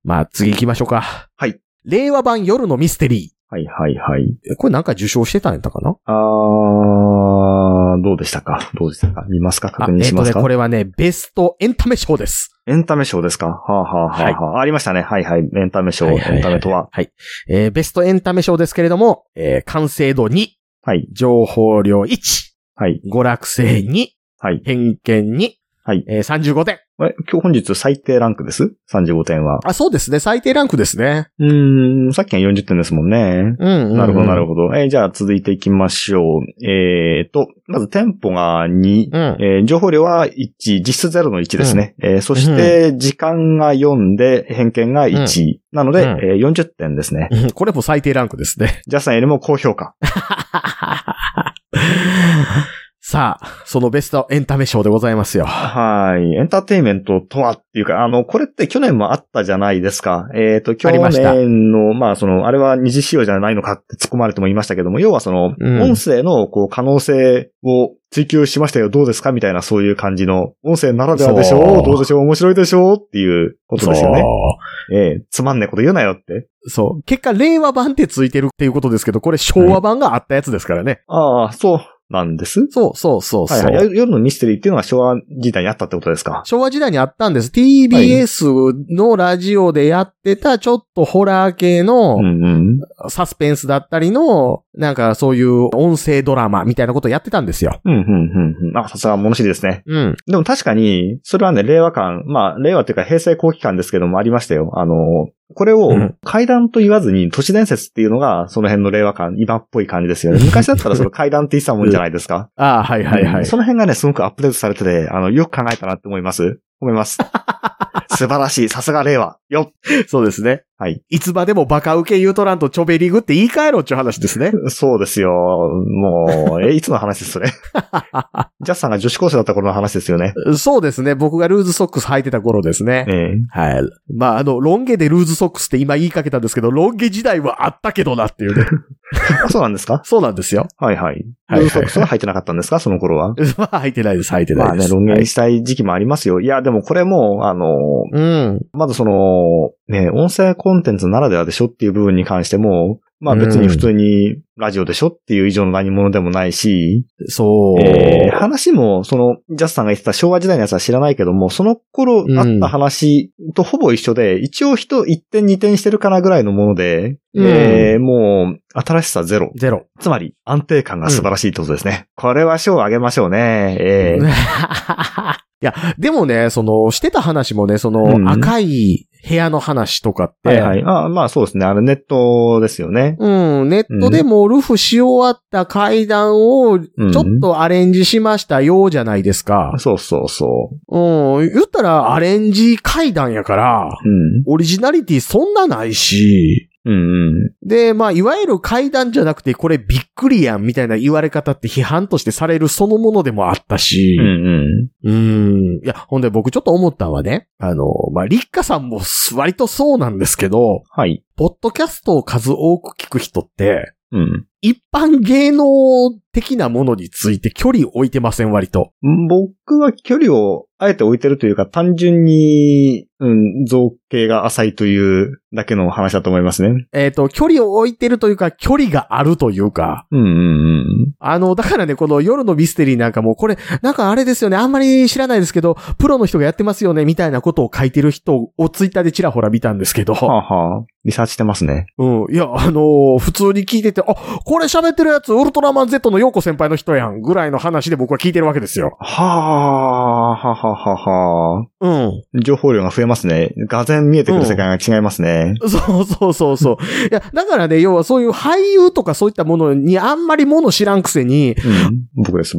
まあ、次行きましょうか。 はい。 令和版夜のミステリー。 はいはいはい。 これなんか受賞してたんやったかな？ どうでしたか見ますか確認しますか？ これはね、ベストエンタメ賞です。 エンタメ賞ですか？はあ、はあはあはあ、ありましたね。はいはい。エンタメ賞、エンタメとは。 はい。ベストエンタメ賞ですけれども、完成度2。 はい。 情報量1。 はい。 娯楽性2。 はい。 偏見2。はい。35点。 今日本日最低ランクです ?35 点は。 あ、そうですね。最低ランクですね。 さっきは40点ですもんね。なるほど、なるほど。じゃあ続いていきましょう。まずテンポが2、情報量は1、実質0の1ですね。そして時間が4で偏見が1。なので、40点ですね。 これも最低ランクですね。 ジャスさんよりも高評価。 さあ、そのベストエンタメ賞でございますよ。 はい。エンターテインメントとはっていうか、これって去年もあったじゃないですか。去年の、まあ、あれは二次使用じゃないのかって突っ込まれてもいましたけども、要は音声の、可能性を追求しましたよ、どうですかみたいな、そういう感じの、音声ならではでしょう、どうでしょう、面白いでしょうっていうことですよね。つまんねえこと言うなよって。 そう。結果、令和版ってついてるっていうことですけど、これ昭和版があったやつですからね。 ああ、そう。なんです。 そう。 はいはい。夜のミステリーっていうのは昭和時代にあったってことですか？ 昭和時代にあったんです。TBS のラジオでやってたちょっとホラー系のサスペンスだったりのなんかそういう音声ドラマみたいなことをやってたんですよ。 あ、さすが物知りですね。 でも確かにそれはね、令和っていうか平成後期間ですけどもありましたよ。これを怪談と言わずに都市伝説っていうのがその辺の令和感、今っぽい感じですよね。昔だったらその怪談って言ってたもんじゃないですか。 はい。 その辺がね、すごくアップデートされてて、よく考えたなって思います。素晴らしい。さすが令和。よっ。 そうですね。 はい。 いつまでもバカ受け言うとらんとちょべりぐって言い換えろっていう話ですね。 そうですよ。もう、いつの話ですそれ。ジャスさんが女子高生だった頃の話ですよね。 そうですね。僕がルーズソックス履いてた頃ですね。はい。まあ、ロン毛でルーズソックスって今言いかけたんですけど、ロン毛時代はあったけどなっていうね。 そうなんですか？ そうなんですよ。 はいはい。ルーズソックスは履いてなかったんですかその頃は。 履いてないです。まあね、ロン毛したい時期もありますよ。いや、でもこれも、まずね、音声コンテンツならではでしょっていう部分に関しても、まあ別に普通にラジオでしょっていう以上の何者でもないし、 そう。 話も、ジャスさんが言ってた昭和時代のやつは知らないけども、その頃あった話とほぼ一緒で、一応一点二点してるかなぐらいのもので、もう、新しさゼロ。つまり、安定感が素晴らしいってことですね。これは賞をあげましょうね。 いや、でもね、してた話もね、赤い部屋の話とかって。 まあそうですね。ネットですよね。 ネットでもルフし終わった怪談を、ちょっとアレンジしましたよ、じゃないですか。 そう。 言ったらアレンジ怪談やから、オリジナリティそんなないし、で、まあ、いわゆる怪談じゃなくて、これびっくりやんみたいな言われ方って批判としてされるそのものでもあったし、いや、ほんで僕ちょっと思ったのはね、まあ、リッカさんも割とそうなんですけど、 はい。 ポッドキャストを数多く聞く人って、 一般芸能的なものについて距離を置いてません、割と。 僕は距離をあえて置いてるというか、単純に、造形が浅いというだけの話だと思いますね。 距離を置いてるというか、距離があるというか。だからね、この夜のミステリーなんかも、これ、なんかあれですよね、あんまり知らないですけど、プロの人がやってますよね、みたいなことを書いてる人をツイッターでちらほら見たんですけど。 リサーチしてますね。 いや、普通に聞いてて、これ喋ってるやつ、ウルトラマン Z のヨーコ先輩の人やん、ぐらいの話で僕は聞いてるわけですよ。情報量が増えますね。がぜん見えてくる世界が違いますね。そう。いや、だからね、要はそういう俳優とかそういったものにあんまりもの知らんくせに、 僕です。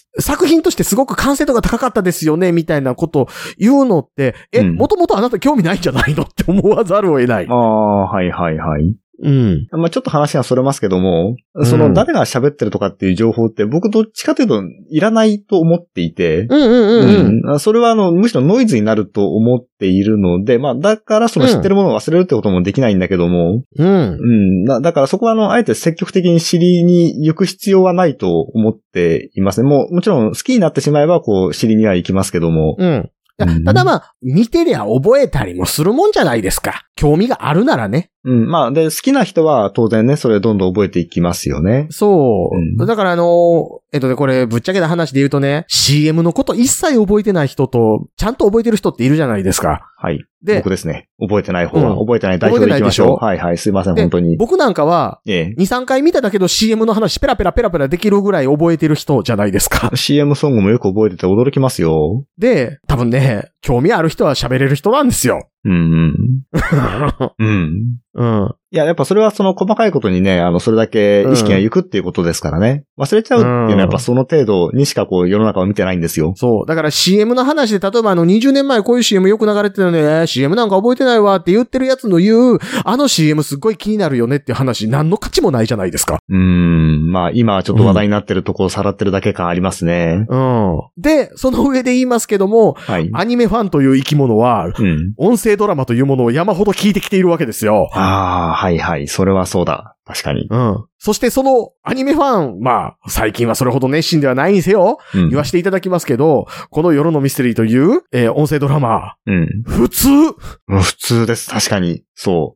作品としてすごく完成度が高かったですよね、みたいなことを言うのって、もともとあなた興味ないんじゃないのって思わざるを得ない。 はい。まあちょっと話がそれますけども、誰が喋ってるとかっていう情報って僕どっちかというといらないと思っていて、それはむしろノイズになると思っているので、まあだから知ってるものを忘れるってこともできないんだけども、だからそこはあえて積極的に知りに行く必要はないと思っていますね。もちろん好きになってしまえば知りには行きますけども。 ただまあ、見てりゃ覚えたりもするもんじゃないですか。興味があるならね。 うん、まあ、で、好きな人は当然ね、それどんどん覚えていきますよね。 そう。だからこれ、ぶっちゃけた話で言うとね、CM のこと一切覚えてない人と、ちゃんと覚えてる人っているじゃないですか。 はい。で、僕ですね。覚えてない方は、覚えてない代表でいきましょう。はいはい、すいません、本当に。 僕なんかは、2、3回見ただけど CM の話ペラペラできるぐらい覚えてる人じゃないですか。 CM ソングもよく覚えてて驚きますよ。 で、多分ね、興味ある人は喋れる人なんですよ。 うん。いや、やっぱそれはその細かいことにね、それだけ意識が行くっていうことですからね。忘れちゃうっていうのはやっぱその程度にしか世の中を見てないんですよ。 そう。だから CM の話で、例えば20年前こういう CM よく流れてたね、CM なんか覚えてないわって言ってるやつの言う、CM すっごい気になるよねっていう話、何の価値もないじゃないですか。 まあ今はちょっと話題になってるとこをさらってるだけ感ありますね。 で、その上で言いますけども、アニメファンという生き物は、音声ドラマというものを山ほど聞いてきているわけですよ。 はいはい。それはそうだ。確かに。 そしてそのアニメファン、まあ、最近はそれほど熱心ではないにせよ、言わせていただきますけど、この夜のミステリーという、音声ドラマ、普通です。確かに。そう。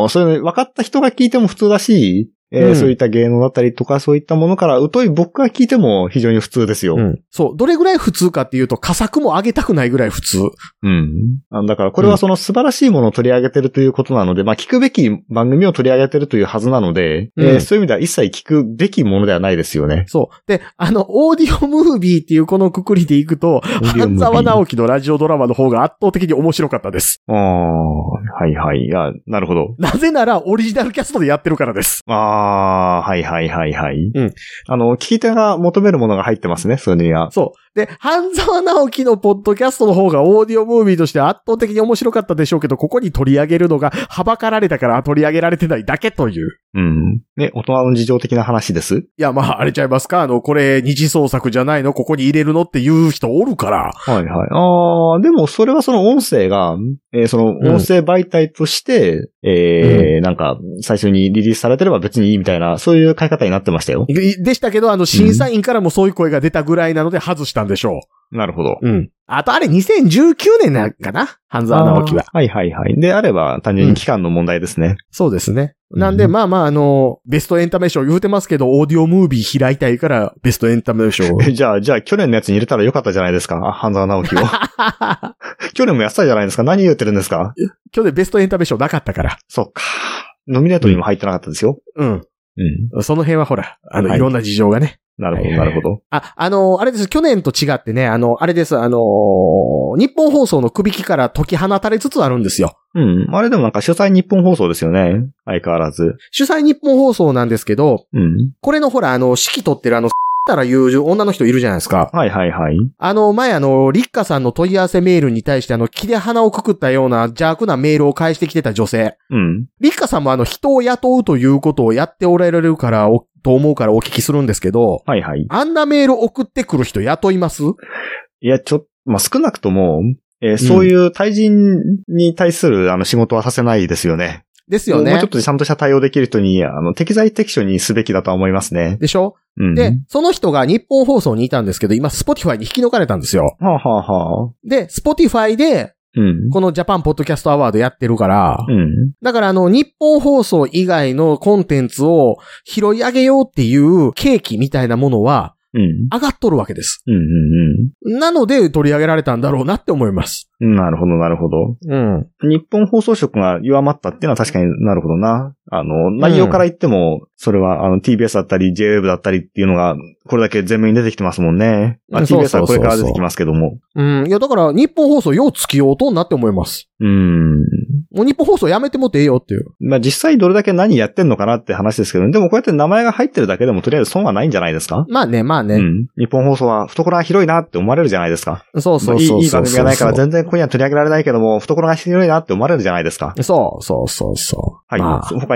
それ分かった人が聞いても普通だし、そういった芸能だったりとかそういったものから疎い僕が聞いても非常に普通ですよ。 そう。どれぐらい普通かっていうと、佳作も上げたくないぐらい普通。 だからこれはその素晴らしいものを取り上げてるということなので、まあ聞くべき番組を取り上げてるというはずなので、そういう意味では一切聞くべきものではないですよね。 そう。で、オーディオムービーっていうこのくくりでいくと、半沢直樹のラジオドラマの方が圧倒的に面白かったです。 はいはい。いや、なるほど。 なぜならオリジナルキャストでやってるからです。 はいはいはいはい。聞き手が求めるものが入ってますね、それには。 そう。で、半沢直樹のポッドキャストの方がオーディオムービーとして圧倒的に面白かったでしょうけど、ここに取り上げるのがはばかられたから取り上げられてないだけという。 ね、大人の事情的な話です。いや、まあ、あれちゃいますか？これ二次創作じゃないの？ここに入れるのっていう人おるから。 はいはい。でもそれはその音声が、その音声媒体として、なんか、最初にリリースされてれば別にいいみたいな、そういう買い方になってましたよ。 でしたけど、審査員からもそういう声が出たぐらいなので外したんでしょう。なるほど。 あとあれ2019年なんかな？半沢直樹は。 はいはいはい。であれば単純に期間の問題ですね。 そうですね。なんで、まあまあベストエンタメ賞言うてますけど、オーディオムービー開いたいからベストエンタメ賞。 じゃあ去年のやつに入れたらよかったじゃないですか。半沢直樹を。去年もやってたじゃないですか。何言ってるんですか？ 去年ベストエンタメ賞なかったから。 そっか。ノミネートにも入ってなかったですよ。 その辺はほら、いろんな事情がね。 なるほど、なるほど。 あれです。去年と違ってね、あれです。日本放送の首輝から解き放たれつつあるんですよ。 あれでもなんか主催日本放送ですよね。相変わらず。 主催日本放送なんですけど、これのほら、指揮取ってるたらいう女の人いるじゃないですか。 はいはいはい。 前リッカさんの問い合わせメールに対して木で鼻をくくったような邪悪なメールを返してきてた女性。リッカさんも人を雇うということをやっておられるから、と思うからお聞きするんですけど。 はいはい。 あんなメール送ってくる人雇います？ いや、まあ、少なくとも、そういう対人に対する仕事はさせないですよね。 ですよね。 もうちょっとちゃんとした対応できる人に、適材適所にすべきだとは思いますね。 でしょ？で、その人が日本放送にいたんですけど、今、Spotify に引き抜かれたんですよ。で、Spotify で、このジャパンポッドキャストアワードやってるから、だから日本放送以外のコンテンツを拾い上げようっていう契機みたいなものは、上がっとるわけです。なので取り上げられたんだろうなって思います。 なるほど、なるほど。日本放送色が弱まったっていうのは確かになるほどな。内容から言っても、それはTBS だったり JWEB だったりっていうのが、これだけ前面に出てきてますもんね。TBS はこれから出てきますけども。 いやだから日本放送よう付きようとなって思います。もう日本放送やめてもってええよっていう。 まあ実際どれだけ何やってんのかなって話ですけど、でもこうやって名前が入ってるだけでもとりあえず損はないんじゃないですか？ まあね。 日本放送は懐が広いなって思われるじゃないですか。 そう。 いい番組がないから全然今夜取り上げられないけども、懐が広いなって思われるじゃないですか。 そう。 はい。他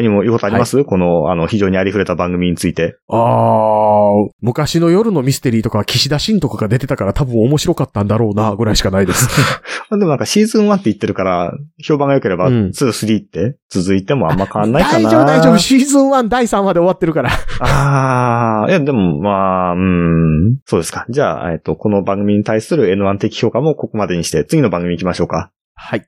にも言うことあります、はい、この、非常にありふれた番組について。 昔の夜のミステリーとか岸田新とかが出てたから多分面白かったんだろうな、ぐらいしかないです。 でもなんかシーズン1って言ってるから、評判が良ければ、2、3って続いてもあんま変わんないかな。 大丈夫。シーズン1第3話で終わってるから。 いや、でも、まあ、そうですか。じゃあ、この番組に対する N1 的評価もここまでにして、次の番組行きましょうか。 はい。